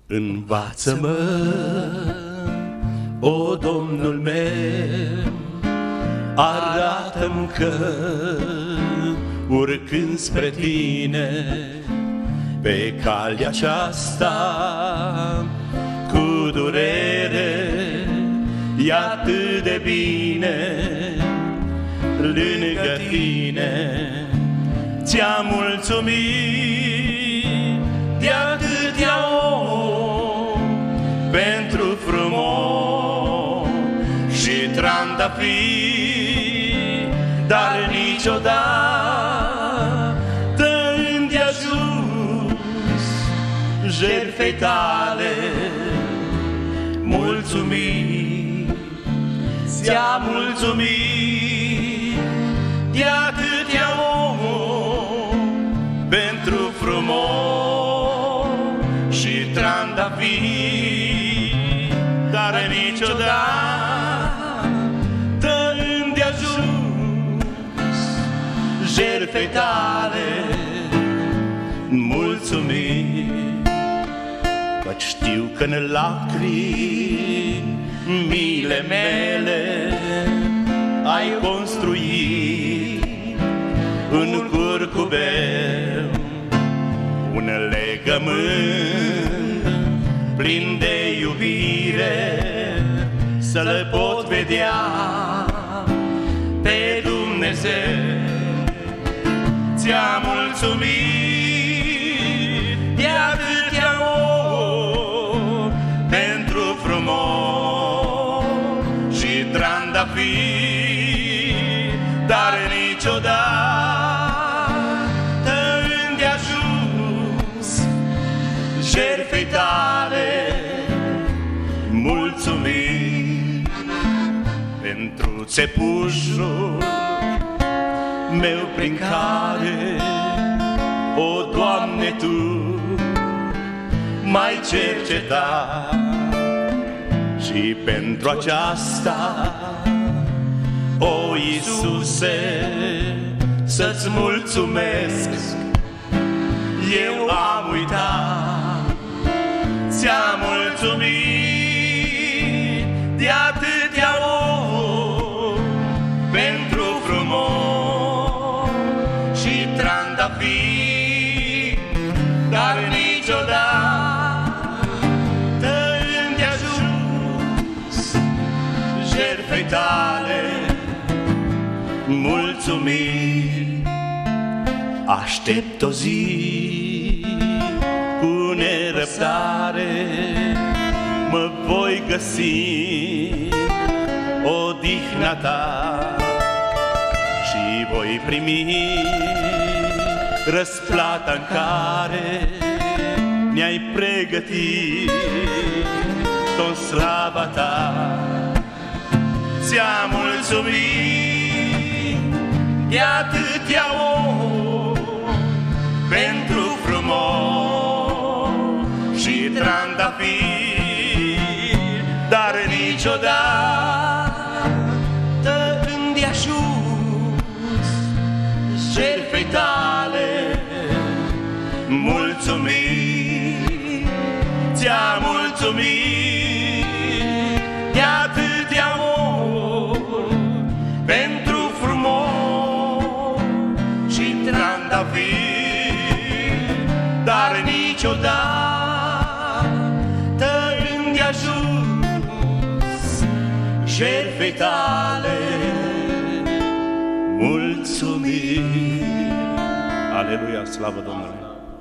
Învață-mă, o Domnul meu, arată-mi că, urcând spre Tine, pe calea aceasta, cu durere, e atât de bine, lângă Tine. Ți-am mulțumit de atâtea ori pentru frumos și trandafiri, dar niciodată îndeajuns jertfei Tale. Mulțumit, ți-am mulțumit de atâtea ori pentru frumos și trandafiri, dar niciodată îndeajuns jertfei Tale. Mulțumit, căci știu că în lacrimile mele ai construit în curcubeu un legământ plin de iubire, să-L pot vedea pe Dumnezeu. Ți-am mulțumit de atâtea ori pentru frumos și trandafiri, dar niciodată îndeajuns jertfei Tale. Mulțumit pentru țepușul meu prin care, o Doamne, Tu m-ai cercetat, și pentru aceasta, o Iisuse, să-ți mulțumesc. Eu am uitat, ți-am mulțumit de atâtea ori pentru frumos și trandafiri, dar niciodată îndeajuns jertfei Tale. Mulțumiri, aștept o zi cu nerăbdare, mă voi găsi odihna Ta și voi primi răsplata în care ne-ai pregătit în slava Ta. Ți-am mulțumit de atâtea ori pentru frumos și trandafiri, dar niciodată îndeajuns jertfei Tale. Mulțumit, ți-am mulțumit de atâtea ori pentru frumos și trandafiri, dar niciodată îndeajuns jertfei Tale. Mulțumit. Aleluia, slavă Domnului.